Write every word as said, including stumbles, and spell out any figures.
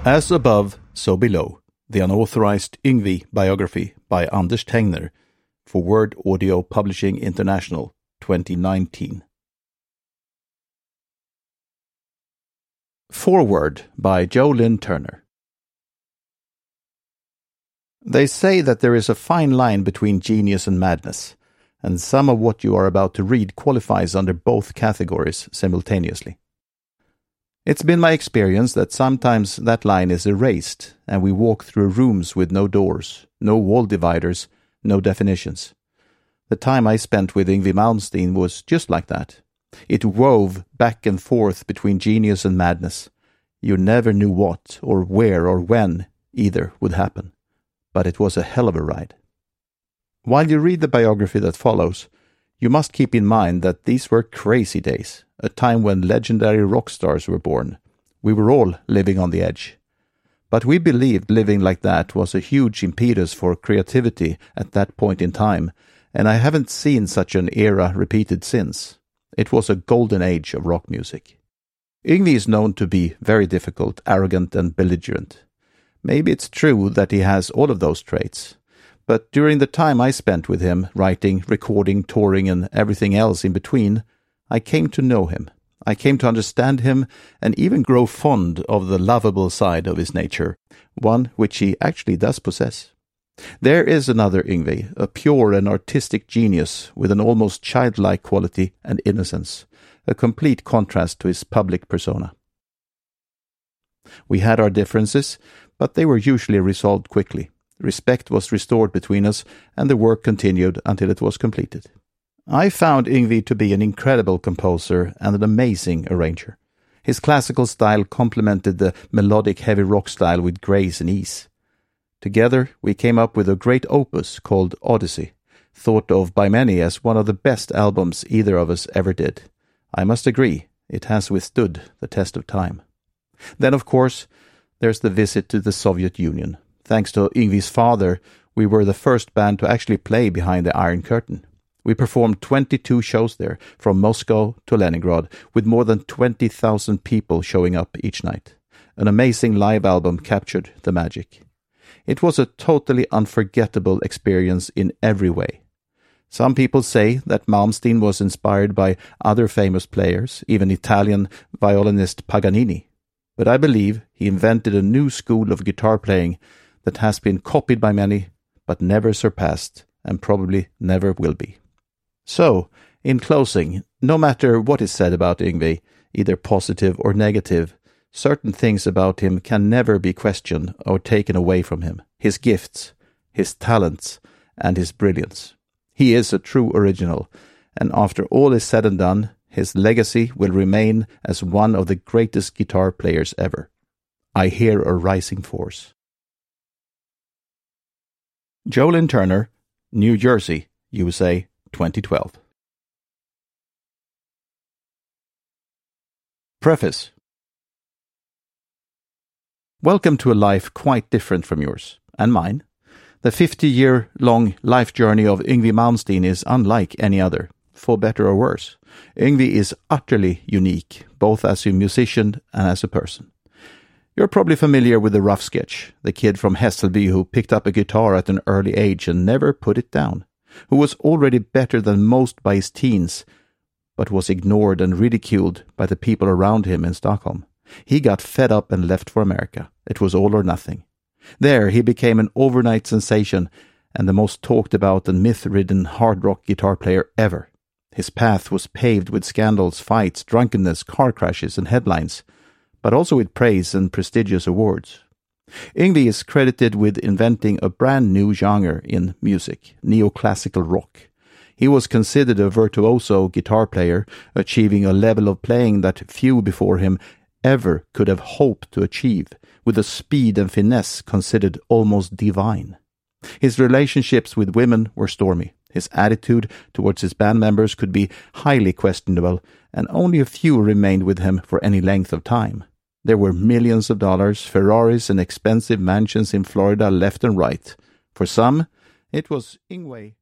As Above, So Below, the unauthorized Yngwie biography by Anders Tengner for Word Audio Publishing International, twenty nineteen. Foreword by Jo Lynn Turner. They say that there is a fine line between genius and madness, and some of what you are about to read qualifies under both categories simultaneously. It's been my experience that sometimes that line is erased, and we walk through rooms with no doors, no wall dividers, no definitions. The time I spent with Yngwie Malmsteen was just like that. It wove back and forth between genius and madness. You never knew what, or where, or when either would happen. But it was a hell of a ride. While you read the biography that follows, you must keep in mind that these were crazy days, a time when legendary rock stars were born. We were all living on the edge. But we believed living like that was a huge impetus for creativity at that point in time, and I haven't seen such an era repeated since. It was a golden age of rock music. Yngwie is known to be very difficult, arrogant, and belligerent. Maybe it's true that he has all of those traits. But during the time I spent with him, writing, recording, touring, and everything else in between, I came to know him. I came to understand him and even grow fond of the lovable side of his nature, one which he actually does possess. There is another Yngwie, a pure and artistic genius with an almost childlike quality and innocence, a complete contrast to his public persona. We had our differences, but they were usually resolved quickly. Respect was restored between us, and the work continued until it was completed. I found Yngwie to be an incredible composer and an amazing arranger. His classical style complemented the melodic heavy rock style with grace and ease. Together, we came up with a great opus called Odyssey, thought of by many as one of the best albums either of us ever did. I must agree, it has withstood the test of time. Then, of course, there's the visit to the Soviet Union. Thanks to Yngwie's father, we were the first band to actually play behind the Iron Curtain. We performed twenty-two shows there, from Moscow to Leningrad, with more than twenty thousand people showing up each night. An amazing live album captured the magic. It was a totally unforgettable experience in every way. Some people say that Malmsteen was inspired by other famous players, even Italian violinist Paganini. But I believe he invented a new school of guitar playing that has been copied by many, but never surpassed, and probably never will be. So, in closing, no matter what is said about Yngwie, either positive or negative, certain things about him can never be questioned or taken away from him. His gifts, his talents, and his brilliance. He is a true original, and after all is said and done, his legacy will remain as one of the greatest guitar players ever. I hear a rising force. Jo Lynn Turner, New Jersey, U S A, twenty twelve. Preface. Welcome to a life quite different from yours, and mine. The fifty-year-long life journey of Yngwie Malmsteen is unlike any other, for better or worse. Yngwie is utterly unique, both as a musician and as a person. You're probably familiar with the rough sketch, the kid from Hässelby who picked up a guitar at an early age and never put it down, who was already better than most by his teens, but was ignored and ridiculed by the people around him in Stockholm. He got fed up and left for America. It was all or nothing. There he became an overnight sensation and the most talked about and myth-ridden hard rock guitar player ever. His path was paved with scandals, fights, drunkenness, car crashes, and headlines, but also with praise and prestigious awards. Yngwie is credited with inventing a brand new genre in music, neoclassical rock. He was considered a virtuoso guitar player, achieving a level of playing that few before him ever could have hoped to achieve, with a speed and finesse considered almost divine. His relationships with women were stormy. His attitude towards his band members could be highly questionable, and only a few remained with him for any length of time. There were millions of dollars, Ferraris, and expensive mansions in Florida left and right. For some, it was Yngwie.